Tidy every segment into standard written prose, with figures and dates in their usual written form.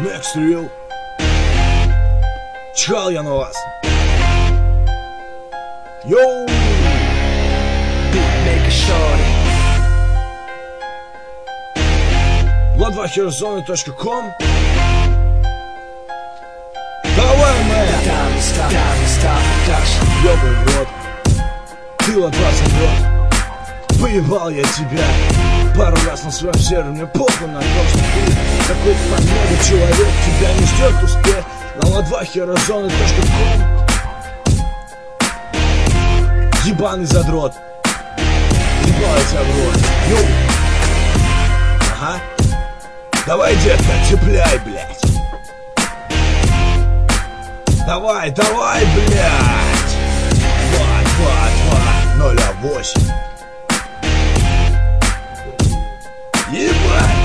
Next Real. Чихал я на вас. Йоу! Vlad2Херсоны.com. Давай, мэн! Ёбаный в рот. Ты Vlad20 рот. Поебал я тебя пару раз на своем сервере. Мне похуй на то, что ты какой-то подмега человек. Тебя не ждет успех на Vlad2Херсоны.com. Ебаный задрот. Ебал я тебя в рот. Йоу! Ага. Давай, детка, цепляй, блядь. Давай, давай, блядь. 2-2-2-0-8. Ебать.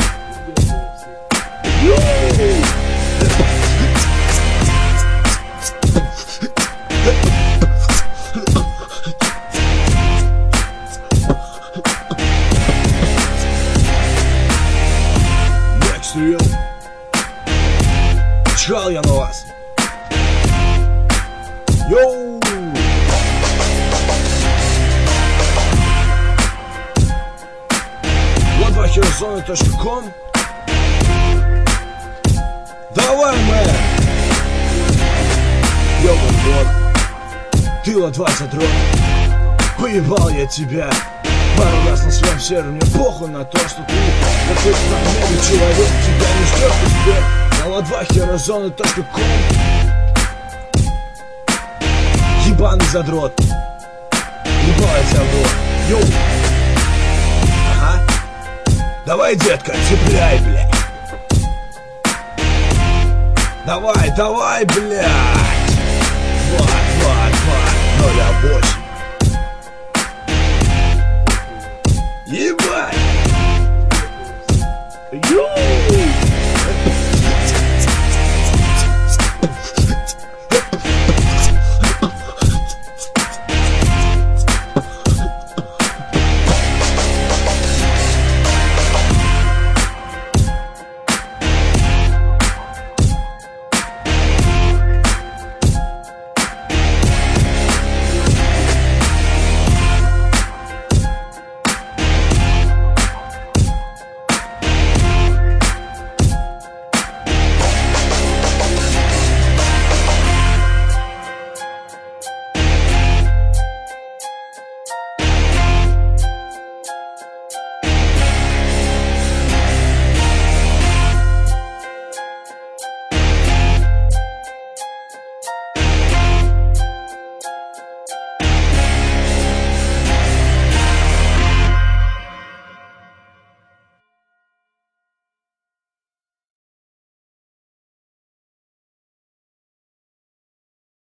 Next Real. Чихал я на вас. Йоу! Vlad2Херсоны.com. Давай, мэн! Ёбаный рот. Ты Vlad20 рот. Поебал я тебя пару раз на своем сервере. Мне похуй на то, что ты какой-то подмега человек. Тебя не ждет успех на Vlad2Херсоны.com. Ебаный задрот. Ебал я тебя в рот. Йоу! Ага. Давай, детка, цепляй, блядь. Давай, давай, блядь. 2-2-2-0-8. Ебать. Йоу!